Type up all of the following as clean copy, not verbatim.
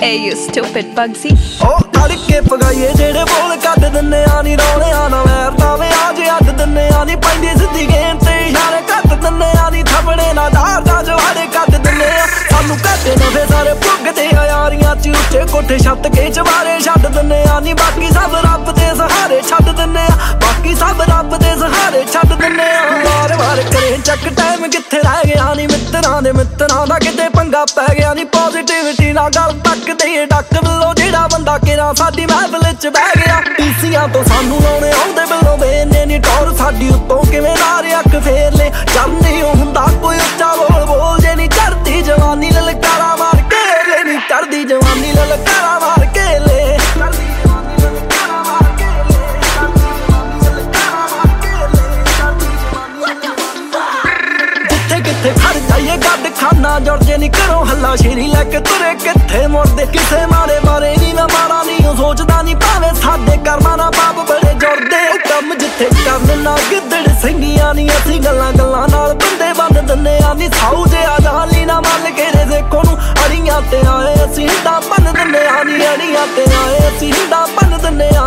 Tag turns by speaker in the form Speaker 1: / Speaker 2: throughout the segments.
Speaker 1: Hey you stupid Bugsy।
Speaker 2: ਉਹ ਤੜਕੇ ਪਗਾਈਏ ਜਿਹੜੇ ਬੋਲ ਕੱਢ ਦਿੰਨੇ ਆ ਨੀ ਰੌਲਿਆਂ ਨਾ ਵੈਰਦਾ ਵੇ ਅੱਜ ਅੱਡ ਦਿੰਨੇ ਆ ਨੀ ਪੈਂਦੀ ਸਿੱਧੀ ਗੇਮ ਤੇ ਇਸ਼ਾਰੇ ਕੱਟ ਦਿੰਨੇ ਆ ਨੀ ਥੱਪੜੇ ਨਾ ਦਾਰ ਜਵਾੜੇ ਕੱਢ ਦਿੰਨੇ ਆ ਸਾਨੂੰ ਕੱਢੇ ਨਾ ਫੇ ਸਾਰੇ ਭੁੱਗਦੇ ਆ ਯਾਰੀਆਂ ਚ ਉੱਚੇ ਕੋਠੇ ਛੱਤ ਕੇ ਚਵਾਰੇ ਛੱਡ ਦਿੰਨੇ ਆ ਨੀ ਬਾਕੀ ਸਭ ਰੱਬ ਦੇ ਸਹਾਰੇ ਛੱਡ ਦਿੰਨੇ ਆ ਬਾਕੀ ਸਭ ਰੱਬ ਦੇ ਸਹਾਰੇ ਛੱਡ ਦਿੰਨੇ ਆ ਵਾਰ-ਵਾਰ ਕਰੇ ਚੱਕ ਟਾਈਮ ਕਿੱਥੇ ਰਹਿ ਗਿਆ ਨੀ ਮਿੱਤਰਾਂ ਦਾ ਕਿਤੇ ਪੰਗਾ ਪੈ ਗਿਆ ਨੀ ਪੋਜ਼ਿਟਿਵਿਟੀ ਨਾਲ ਗੱਲ ਤੱਕਦੇ ਡੱਕ ਵੱਲੋਂ ਜਿਹੜਾ ਬੰਦਾ ਕਿਰਾ ਸਾਡੀ ਮਹਿਫਲ ਚ ਬਹਿ ਗਿਆ ਪੀਸੀਆਂ ਤੋਂ ਸਾਨੂੰ ਲਾਉਣੇ ਆਉਂਦੇ ਵੱਲੋਂ ਵੇਨੇ ਨੀ ਟੌਰ ਸਾਡੀ ਉੱਤੋਂ ਕਿਵੇਂ ਨਾਰੇ ਅੱਖ ਫੇਰ ਲੈ ਜਦ ਨਹੀਂ ਹੁੰਦਾ ਕੋਈ ਉੱਚਾ ਬੋਲ ਜੇ ਨੀ ਚੜਦੀ ਜਵਾਨੀ ਲਲਕਾਰਾ ਮਾਰ ਕੇ ਲੈ ਨੀ ਚੜਦੀ ਜਵਾਨੀ ਲਲਕਾਰਾ ਮਾਰ ਕੇ ਲੈ ਕਿੱਥੇ ਖੜ ਜਾਈਏ ਗੱਡ ਖਾਨਾ ਜੁੜਦੇ ਨੀ ਕਰੋ ਹੱਲਾ ਸ਼ੇਰੀ ਲੈ ਕੇ ਤੁਰੇ ਕਿੱਥੇ ਮੁੜਦੇ ਕਿਸੇ ਮਾਰੇ ਬਾਰੇ ਨੀ ਮੈਂ ਮਾੜਾ ਨੀ ਉਹ ਸੋਚਦਾ ਨੀ ਭਾਵੇਂ ਸਾਡੇ ਕਰਮਾਂ ਨਾਲ ਪਾਪ ਬੜੇ ਜੁੜਦੇ ਕੰਮ ਜਿੱਥੇ ਕਰਨ ਨਾ ਗਿੱਦੜ ਸਿੰਘੀਆਂ ਨੀ ਅਸੀਂ ਗੱਲਾਂ ਨਾਲ ਬੰਦੇ ਬੰਨ ਦਿੰਨੇ ਆ ਨੀ ਸਾਊ ਜਿਹਾ ਜਾਲੀ ਨਾ ਮੱਲ ਕੇ ਦੇ ਦੇਖੋ ਨੂੰ ਅੜੀਆਂ ਤੇ ਆਏ ਅਸੀਂ ਹਿੰਦਾ ਬੰਨ ਦਿੰਨੇ ਆ ਨੀ ਅੜੀਆਂ ਤੇ ਆਏ ਅਸੀਂ ਹਿੰਦਾ ਬੰਨ ਦਿੰਨੇ ਆ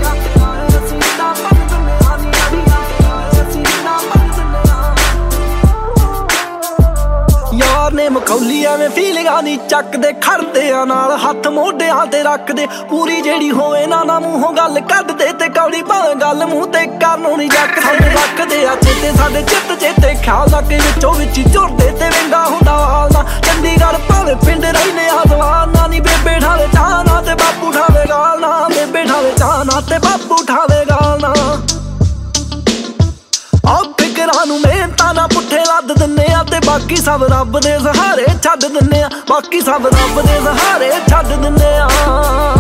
Speaker 2: ਯਾਰ ਨੇ ਮਖੌਲੀ ਐਵੇਂ ਫੀਲਿੰਗਾਂ ਨੀ ਚੱਕਦੇ ਖੜਦੇ ਆ ਨਾਲ ਹੱਥ ਮੋਢਿਆਂ ਤੇ ਰੱਖਦੇ ਪੂਰੀ ਜਿਹੜੀ ਹੋਵੇ ਨਾ ਮੂੰਹੋਂ ਗੱਲ ਕੱਢਦੇ ਤੇ ਕੌੜੀ ਭਾਵੇਂ ਗੱਲ ਮੂੰਹ ਤੇ ਕਰਨੋਂ ਨੀ ਜੱਕਦੇ ਰੱਖਦੇ ਆ ਚੇਤੇ ਸਾਡੇ ਚੇਤੇ ਖਿਆਲ ਲਾ ਕੇ ਵਿੱਚੋਂ ਵਿੱਚ ਝੁਰਦੇ ਤੇ ਵਿੰਗਾ ਹੁੰਦਾ ਹਾਲ ਨਾ ਚੰਡੀਗੜ੍ਹ ਭਾਵੇਂ ਪਿੰਡ ਰਹਿੰਦੇ ਆ ਜਵਾਨਾ ਨੀ ਬੇਬੇ ਠਾਵੇ ਚਾਹਨਾ ਤੇ ਬਾਪੂ ਠਾਵੇ ਗਾਲ ਨਾ ਬੇਬੇ ਠਾਵੇ ਚਾਹਨਾ ਤੇ ਬਾਪੂ ਠਾਵੇ ਗਾਲ ਨਾ ਆਹ ਫਿਕਰਾਂ ਨੂੰ ਮਿਹਨਤਾਂ ਨਾਲ ਪੁੱਠੇ ਲੱਦ ਦਿੰਨੇ ਆ ਤੇ ਬਾਕੀ ਸਭ ਰੱਬ ਦੇ ਸਹਾਰੇ ਛੱਡ ਦਿੰਨੇ ਆ ਬਾਕੀ ਸਭ ਰੱਬ ਦੇ ਸਹਾਰੇ ਛੱਡ ਦਿੰਨੇ ਆ